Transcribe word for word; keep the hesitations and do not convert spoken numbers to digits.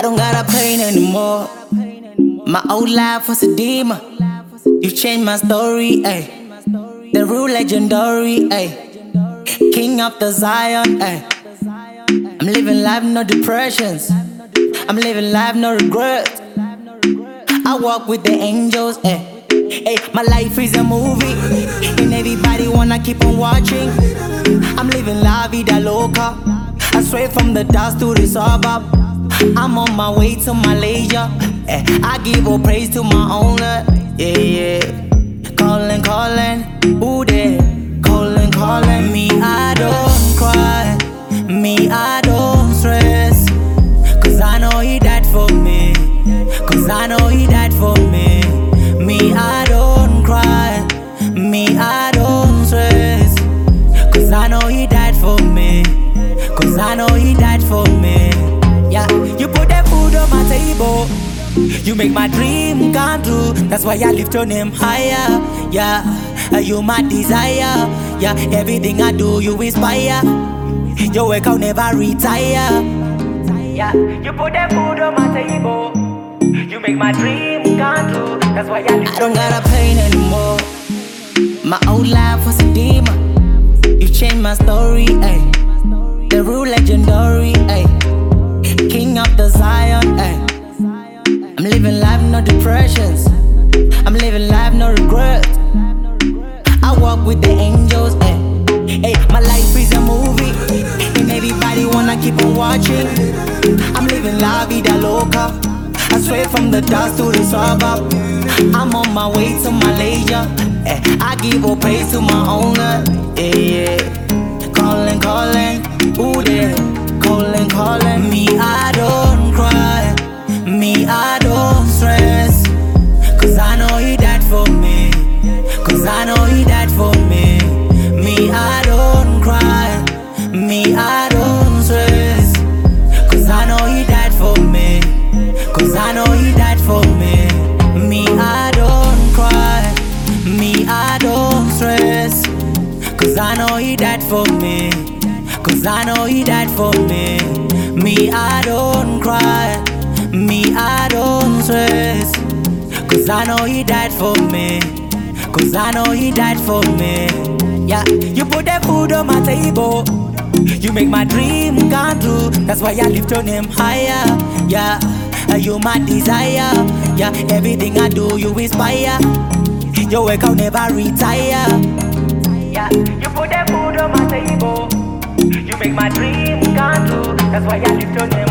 don't got a pain anymore. My old life was a demon. You changed my story, ayy. The real legendary, ayy. King of the Zion, ayy. I'm living life, no depressions. I'm living life, no regrets. I walk with the angels, ayy. Hey, my life is a movie, and everybody wanna keep on watching. I'm living la vida loca. I straight from the dust to the suburb. I'm on my way to Malaysia. Eh, I give all praise to my owner. Yeah, yeah. Calling, calling, ooh there. Calling, calling. Me, I don't cry. Me, I don't stress. Cause I know he died for me. Cause I know he died for me. Me, I don't cry. Me, I don't stress. Cause I know he died for me. Cause I know he died for me. Yeah, you put that food on my table. You make my dream come true. That's why I lift your name higher. Yeah, you my desire. Yeah, everything I do you inspire. Your work I'll never retire. Yeah, you put that food on my table. You make my dream come true. That's why I lift I don't got a pain anymore. My old life was a demon. You changed my story, ayy. The real legendary, ayy. King of the Zion, ayy. I'm living life, no depressions. I'm living life, no regrets. I walk with the angels, ayy. Hey, my life is a movie, and everybody wanna keep on watching. I'm living la vida loca. I straight from the dust to the suburb. I'm on my way to Malaysia. Eh, I give all praise to my owner. Yeah, yeah. Calling, calling, ooh there. Calling, calling. Me, I don't cry. Me, I don't stress. Cause I know he died for me. Cause I know he died for me. Me, I don't cry. Me, I don't stress. Cause I know he died for me. Cause I know he died for me. Me, I don't cry. Me, I don't stress. Cause I know he died for me. Cause I know he died for me. Me, I don't cry. Me, I don't stress. Cause I know he died for me. Cause I know he died for me. Yeah, you put that food on my table. You make my dream come true. That's why I lift your name higher. Yeah, you my desire. Yeah, everything I do you inspire. Your work I'll never retire. Yeah, you put that food on my table. You make my dream come true. That's why I lift your name